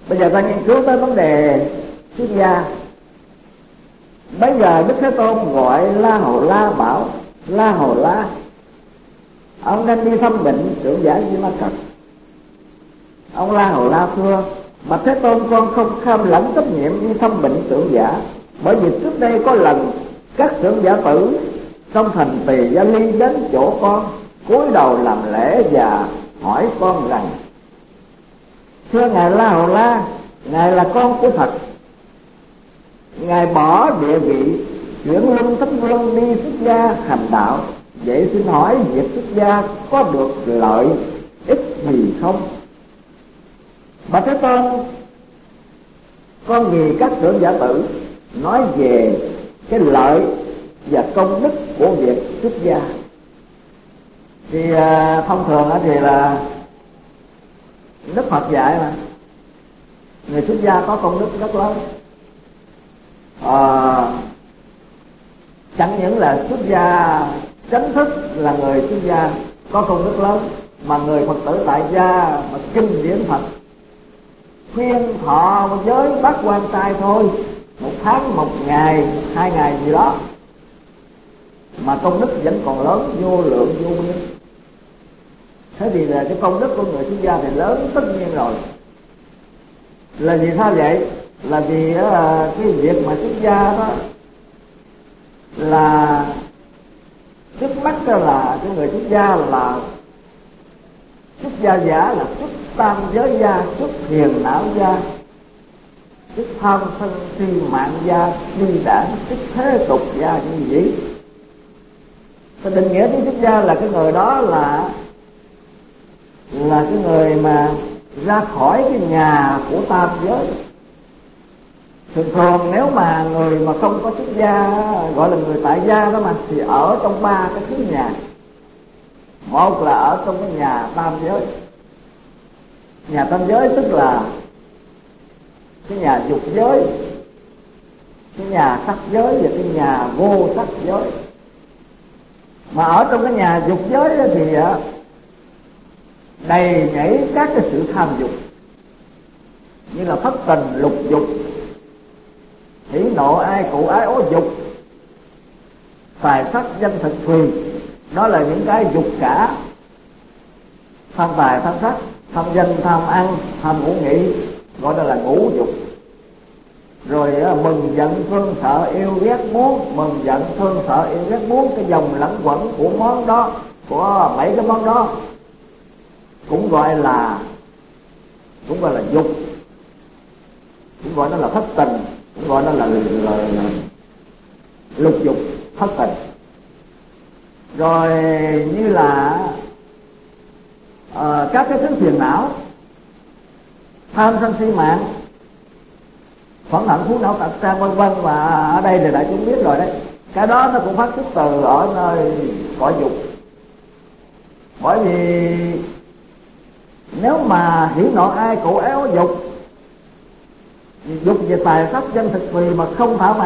Bây giờ ta nghiên cứu tới vấn đề xuất gia. Bây giờ Đức Thế Tôn gọi La Hầu La bảo: La Hầu La, ông nên đi thăm bệnh trưởng giả Di Ma Cật. Ông La Hầu La thưa: Bạch Thế Tôn, con không kham lãnh trách nhiệm đi thăm bệnh trưởng giả, bởi vì trước đây có lần các trưởng giả tử trong thành Tỳ Gia Ly đến chỗ con, cúi đầu làm lễ và hỏi con rằng: Thưa ngài La Hầu La, ngài là con của Phật, ngài bỏ địa vị chuyển luân thánh vương đi xuất gia hành đạo, vậy xin hỏi việc xuất gia có được lợi ích gì không? Bạch Thế Tôn, con vì các trưởng giả tử nói về cái lợi và công đức của việc xuất gia. Thì thông thường thì là Đức Phật dạy mà người xuất gia có công đức rất lớn. Chẳng những là xuất gia chánh thức là người xuất gia có công đức lớn, mà người Phật tử tại gia mà kinh điển Phật khuyên thọ giới bát quan trai thôi, 1 tháng 1 ngày 2 ngày gì đó, mà công đức vẫn còn lớn vô lượng vô biên. Thế thì là cái công đức của người xuất gia thì lớn tất nhiên rồi. Là vì sao vậy? Là vì cái việc mà xuất gia đó là trước mắt đó là cái người xuất gia là xuất gia giả, là xuất tam giới gia, xuất hiền não gia, xuất tham sân si mạng gia, ly đảng, xuất thế tục gia như vậy. Thì định nghĩa của xuất gia là cái người đó là cái người mà ra khỏi cái nhà của tam giới. Thường thường nếu mà người mà không có xuất gia, gọi là người tại gia đó mà, thì ở trong 3 cái thứ nhà. Một là ở trong cái nhà tam giới. Nhà tam giới tức là cái nhà dục giới, cái nhà sắc giới và cái nhà vô sắc giới. Mà ở trong cái nhà dục giới thì đầy nhảy các cái sự tham dục, như là thất tình, lục dục, hỉ nộ ai cụ ái ố dục, tài sắc danh thực thùy. Đó là những cái dục cả: tham tài, tham sắc, tham danh, tham ăn, tham ngủ nghỉ, gọi là ngũ dục. Rồi mừng giận thương sợ yêu ghét muốn, mừng giận thương sợ yêu ghét muốn, cái dòng lẫn quẩn của món đó, của 7 cái món đó cũng gọi là dục, cũng gọi nó là thất tình, cũng gọi nó là lục dục, thất tình. Rồi như là các cái thứ phiền não: tham sân si mạng, phẫn hận phú não tật sang vân vân. Mà ở đây thì đại chúng biết rồi đấy, cái đó nó cũng phát xuất từ ở nơi cõi dục. Bởi vì nếu mà hỉ nộ ai cụ éo dục, dục về tài sắc danh thực thùy mà không thỏa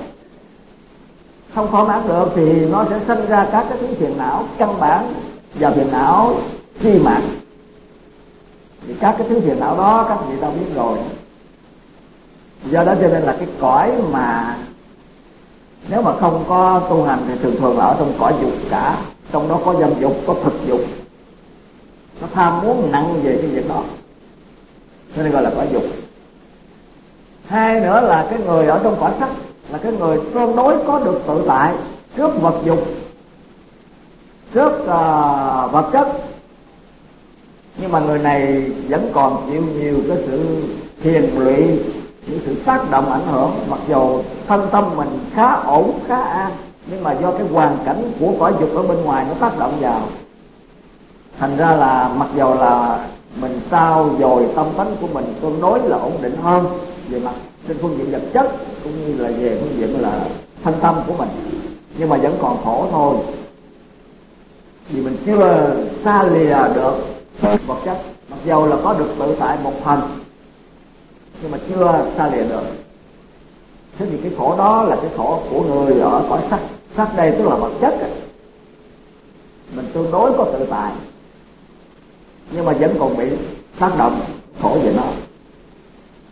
mãn được, thì nó sẽ sinh ra các cái thứ phiền não căn bản và phiền não si mạng. Thì các cái thứ phiền não đó các vị ta biết rồi. Do đó cho nên là cái cõi mà nếu mà không có tu hành thì thường thường ở trong cõi dục cả. Trong đó có dâm dục, có thực dục, nó tham muốn nặng về cái việc đó, cho nên gọi là cõi dục. Hai nữa là cái người ở trong cõi sắc, là cái người tương đối có được tự tại trước vật dục, trước vật chất, nhưng mà người này vẫn còn chịu nhiều cái sự phiền lụy, những sự tác động ảnh hưởng. Mặc dù thân tâm mình khá ổn, khá an, nhưng mà do cái hoàn cảnh của cõi dục ở bên ngoài nó tác động vào, thành ra là mặc dù là mình trao dồi tâm tánh của mình tương đối là ổn định hơn về mặt trên phương diện vật chất cũng như là về phương diện là thân tâm của mình, nhưng mà vẫn còn khổ thôi, vì mình chưa xa lìa được vật chất. Mặc dù là có được tự tại một phần, nhưng mà chưa xa lìa được. Thế thì cái khổ đó là cái khổ của người ở cõi sắc. Sắc đây tức là vật chất, mình tương đối có tự tại, nhưng mà vẫn còn bị tác động khổ về nó.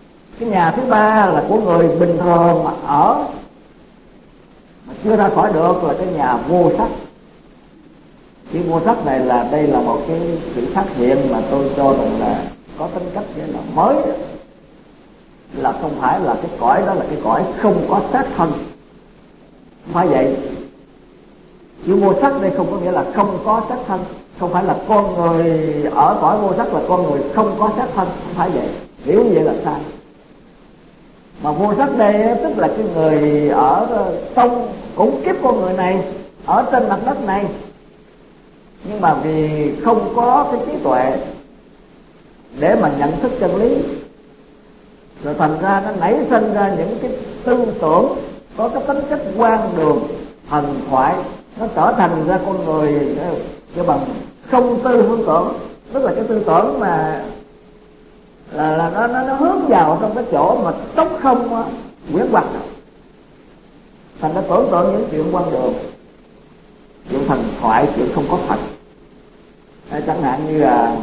Cái nhà thứ ba là của người bình thường mà ở mà chưa ra khỏi được là cái nhà vô sắc. Cái vô sắc này là đây là một cái sự phát hiện mà tôi cho rằng là có tính cách vậy là mới đó. Là không phải là cái cõi đó là cái cõi không có xác thân, không phải vậy. Chữ vô sắc đây không có nghĩa là không có xác thân, không phải là con người ở cõi vô sắc là con người không có xác thân, không phải vậy, hiểu vậy là sai. Mà vô sắc đây tức là cái người ở trong cũng kiếp con người này, ở trên mặt đất này, nhưng mà vì không có cái trí tuệ để mà nhận thức chân lý, rồi thành ra nó nảy sinh ra những cái tư tưởng có cái tính chất quan đường thần thoại, nó trở thành ra con người cho bằng không tư hướng tưởng, tức là cái tư tưởng mà là nó hướng vào trong cái chỗ mà trống không quyển hoặc, thành nó tưởng tượng những chuyện quan đường, chuyện thần thoại, chuyện không có thật. Chẳng hạn như là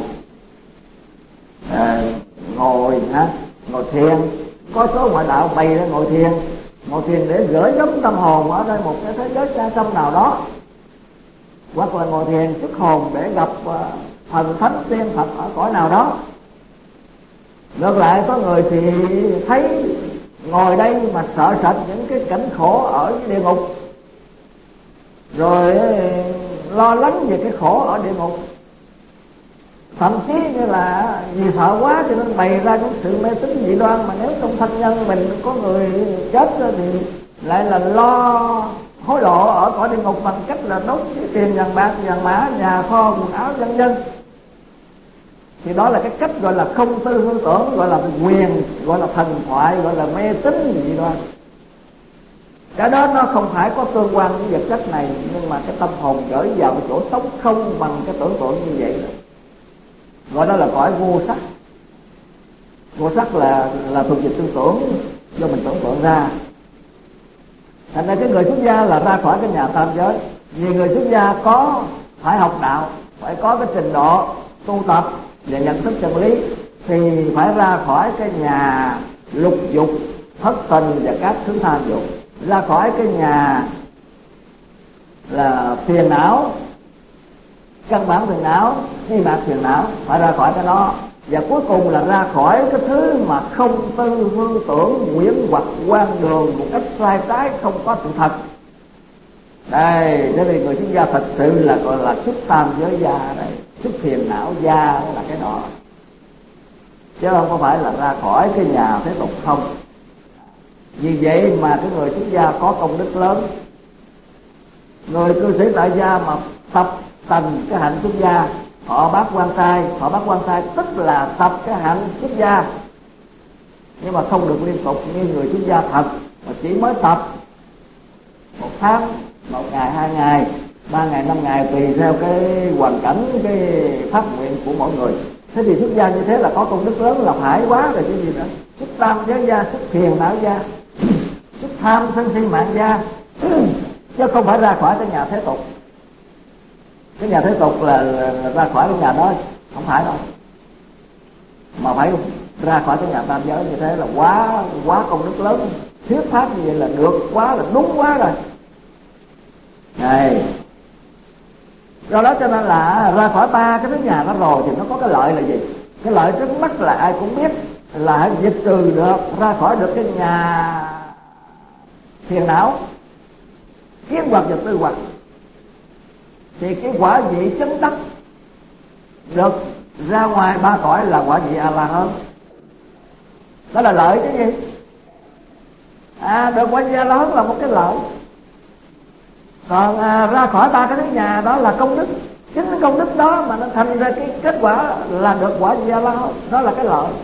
ngồi thiền, có số ngoại đạo bày ra ngồi thiền để gửi gắm tâm hồn ở đây một cái thế giới xa xăm nào đó, hoặc là ngồi thiền xuất hồn để gặp thần thánh tiên Phật ở cõi nào đó. Ngược lại có người thì thấy ngồi đây mà sợ sệt những cái cảnh khổ ở địa ngục, rồi lo lắng về cái khổ ở địa ngục, thậm chí như là vì sợ quá cho nên bày ra những sự mê tín dị đoan, mà nếu trong thân nhân mình có người chết thì lại là lo hối lộ ở cõi địa ngục bằng cách là đốt tiền vàng bạc vàng mã, nhà kho, quần áo vân vân. Thì đó là cái cách gọi là không tư hướng tưởng, gọi là quyền, gọi là thần thoại, gọi là mê tín dị đoan. Cái đó nó không phải có tương quan với vật chất này, nhưng mà cái tâm hồn gửi vào cái chỗ trống không bằng cái tưởng tượng như vậy, gọi đó là cõi vô sắc. Vô sắc là thuộc về tư tưởng do mình tưởng tượng ra. Thành ra cái người xuất gia là ra khỏi cái nhà tam giới. Vì người xuất gia có phải học đạo, phải có cái trình độ tu tập và nhận thức chân lý, thì phải ra khỏi cái nhà lục dục, thất tình và các thứ tham dục, ra khỏi cái nhà là phiền não, căn bản phiền não, chi mạt phiền não, phải ra khỏi cái đó. Và cuối cùng là ra khỏi cái thứ mà không tư hương tưởng quyển hoặc quan đường một cách sai trái, không có sự thật. Đây, thế thì người xuất gia thật sự là gọi là xuất tam giới gia đây, xuất phiền não gia là cái đó, chứ không có phải là ra khỏi cái nhà thế tục không. Vì vậy mà cái người xuất gia có công đức lớn. Người cư sĩ tại gia mà tập thành cái hạnh xuất gia, họ bác quan trai tức là tập cái hạnh xuất gia, nhưng mà không được liên tục như người xuất gia thật, mà chỉ mới tập 1 tháng, 1 ngày, 2 ngày, 3 ngày, 5 ngày, tùy theo cái hoàn cảnh, cái phát nguyện của mỗi người. Thế thì xuất gia như thế là có công đức lớn, là phải quá rồi chứ gì nữa. Xuất tam giới gia, xuất phiền não gia, xuất tham sân si mạng gia, chứ không phải ra khỏi cái nhà thế tục. Cái nhà thế tục là ra khỏi cái nhà đó, không phải đâu, mà phải ra khỏi cái nhà tam giới như thế là quá công đức lớn. Thuyết pháp như vậy là được quá, là đúng quá rồi. Này, do đó cho nên là ra khỏi 3 cái thứ nhà đó rồi thì nó có cái lợi là gì? Cái lợi trước mắt là ai cũng biết là hãy diệt trừ được, ra khỏi được cái nhà phiền não, kiến hoặc và tư hoặc, thì cái quả vị chứng đắc được ra ngoài 3 cõi là quả vị A-la-hán. Đó là lợi chứ gì? Được quả vị A-la-hán là một cái lợi. Còn ra khỏi 3 cái thứ nhà đó là công đức. Chính cái công đức đó mà nó thành ra cái kết quả là được quả vị A-la-hán, đó là cái lợi.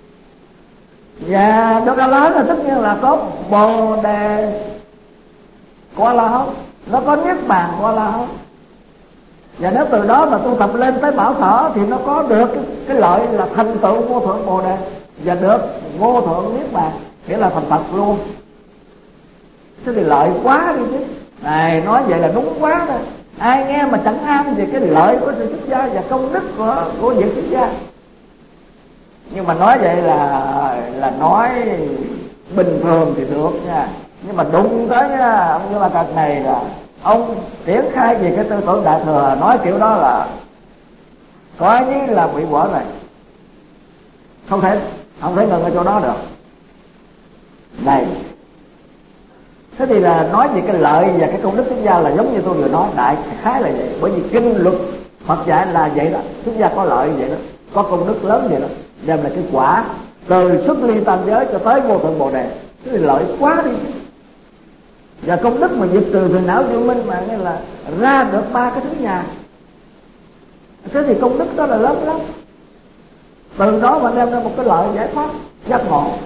Và được A-la-hán là tất nhiên là có Bồ Đề của A-la-hán, nó có Niết Bàn của A-la-hán. Và nếu từ đó mà tu tập lên tới Bảo Thở thì nó có được cái lợi là thành tựu vô thượng Bồ Đề và được vô thượng Niết Bàn, nghĩa là thành Phật luôn. Thế thì lợi quá đi chứ. Này, nói vậy là đúng quá rồi. Ai nghe mà chẳng an về cái lợi của sự xuất gia và công đức của việc xuất gia. Nhưng mà nói vậy là nói bình thường thì được nha, nhưng mà đụng tới ông Như Lai Phật này là ông triển khai về cái tư tưởng Đại Thừa, nói kiểu đó là coi như là bị bỏ rồi, không thể ngừng ở chỗ đó được. Này, thế thì là nói về cái lợi và cái công đức xuất gia là giống như tôi vừa nói, đại khái là vậy. Bởi vì kinh luật Phật dạy là vậy đó, xuất gia có lợi vậy đó, có công đức lớn vậy đó, đem lại cái quả từ xuất ly tam giới cho tới vô thượng bồ đề, thế thì lợi quá đi. Và công đức mà diệt trừ phiền não vô minh mà nghe là ra được 3 cái thứ nhà, thế thì công đức đó là lớn lắm. Từ đó mà đem ra một cái lợi giải thoát giác ngộ.